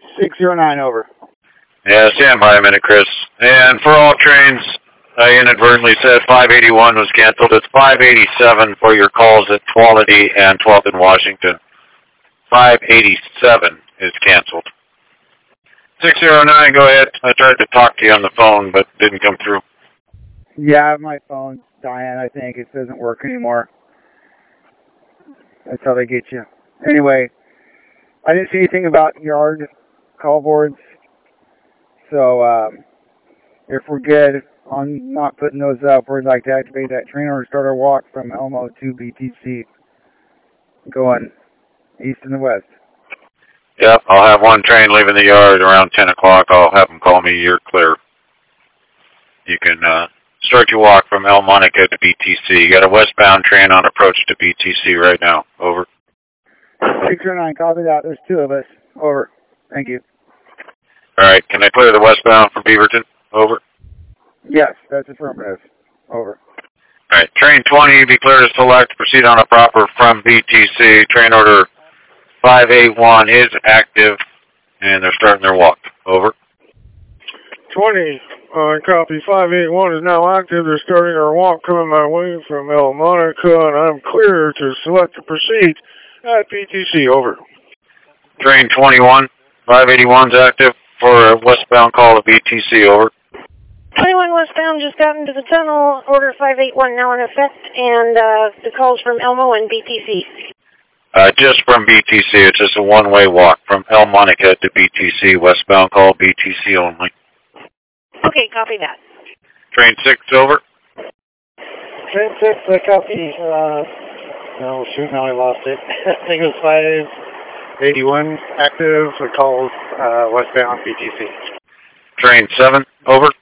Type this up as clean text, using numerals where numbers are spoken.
609, over. Yeah, stand by a minute, Chris. And for all trains, I inadvertently said 581 was canceled. It's 587 for your calls at Quality and 12th in Washington. 587 is canceled. 609, go ahead. I tried to talk to you on the phone, but didn't come through. Yeah, my phone's dying, I think. It doesn't work anymore. That's how they get you. Anyway, I didn't see anything about yard call boards. So, if we're good on not putting those up, we'd like to activate that train or start our walk from Elmo to BTC, going east and west. Yep, I'll have one train leaving the yard around 10 o'clock. I'll have them call me. You're clear. You can start your walk from El Monica to BTC. You got a westbound train on approach to BTC right now. Over. 609, copy that. There's two of us. Over. Thank you. All right, can I clear the westbound from Beaverton? Over. Yes, that's affirmative. Over. All right, train 20, be clear to select, proceed on a proper from BTC. Train order 581 is active, and they're starting their walk. Over. 20, copy 581 is now active. They're starting our walk coming my way from El Monica, and I'm clear to select to proceed at BTC. Over. Train 21, 581's active for a westbound call to BTC. Over. 21 westbound just got into the tunnel. Order 581 now in effect, and the calls from Elmo and BTC. Just from BTC. It's just a one-way walk from El Monica to BTC. Westbound call BTC only. Okay, copy that. Train 6, over. Train 6, copy. No, shoot, now I lost it. I think it was 581 active. The calls westbound BTC. Train 7, over.